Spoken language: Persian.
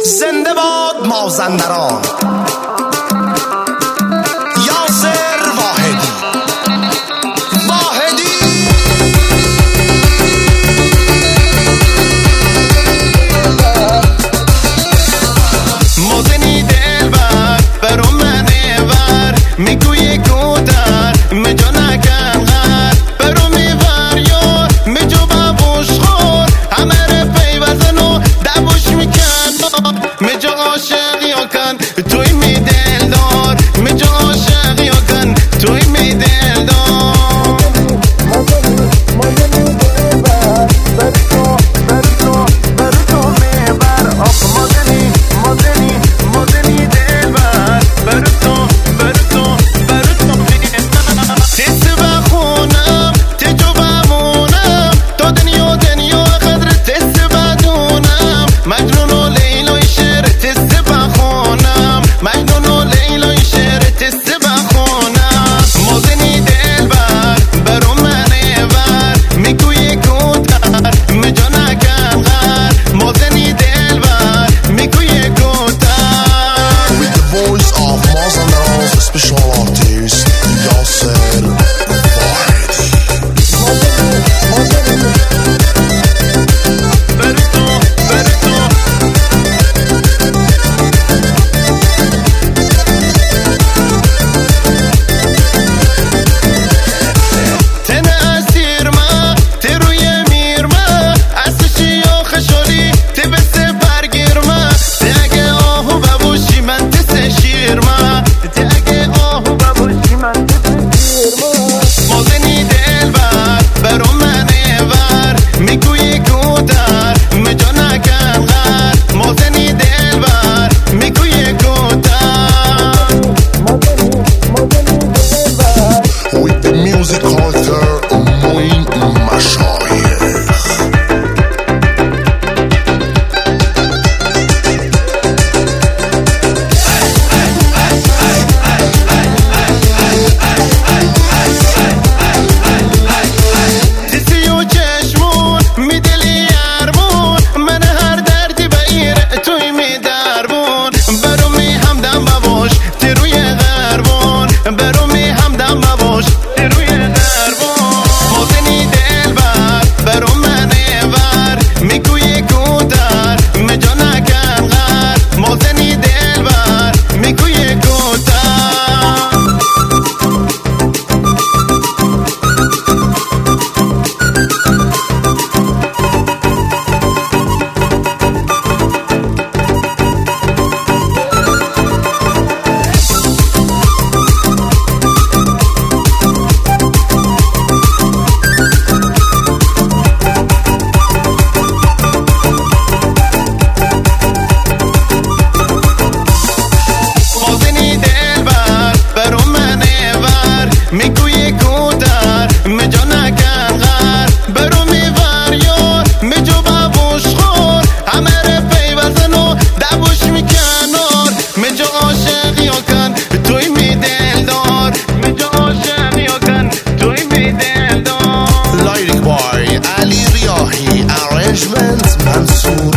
زنده باد مازندران. یاسر واحدی. مازنی دلبر برو منه ور میگوی کودر مجا نکن غر برو میور یار مجا بابوش خور همه ره پیوزن و دبوش میکن مجا عاشق یا کن توی می دل دار مجا عاشق یا کن توی می دل دار. میگوی کودر مجا نکن غر برو میور یار مجا بابوش خور همه ره پیوزن و دبوش میکنار مجا عاشق یا کن توی می دل دار مجا عاشق یا کن توی می دل دار. لایریک بای علی ریاحی، ارنجمنت منصور